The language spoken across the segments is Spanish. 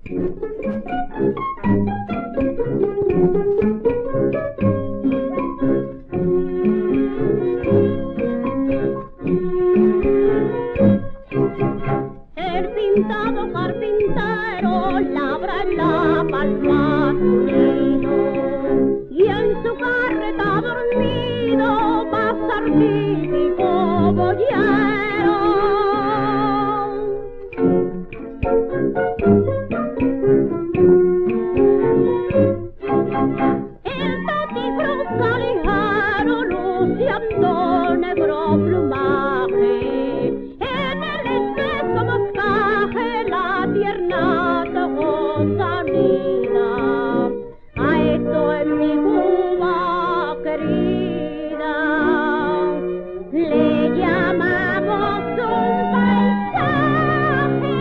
El pintado carpintero labra en la palma su nido, y en su carreta dormido pasa artístico boyero. El tati cruza ligero luciendo negro plumaje, en el espeso moscaje la tierna tocosanida. A esto en mi Cuba querida le llamamos un paisaje.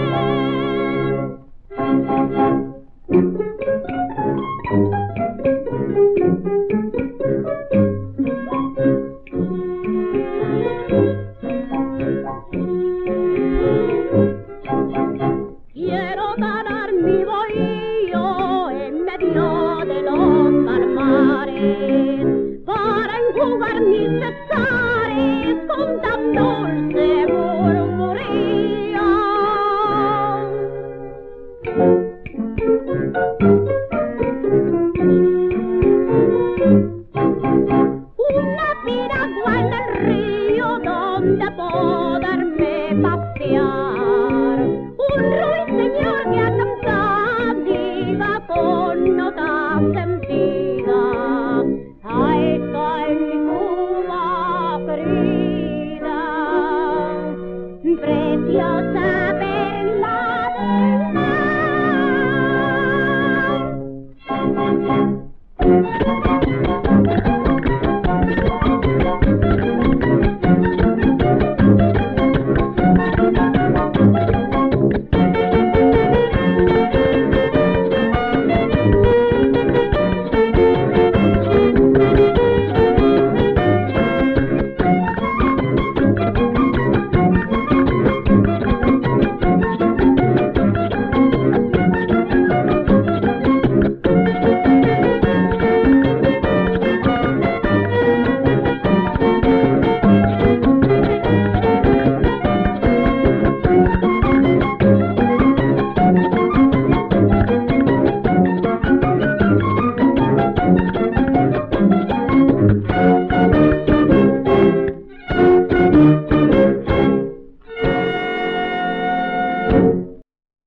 Quiero ganar mi bohío en medio de los palmares, para enjugar mis pesares con tan dulce murmurío.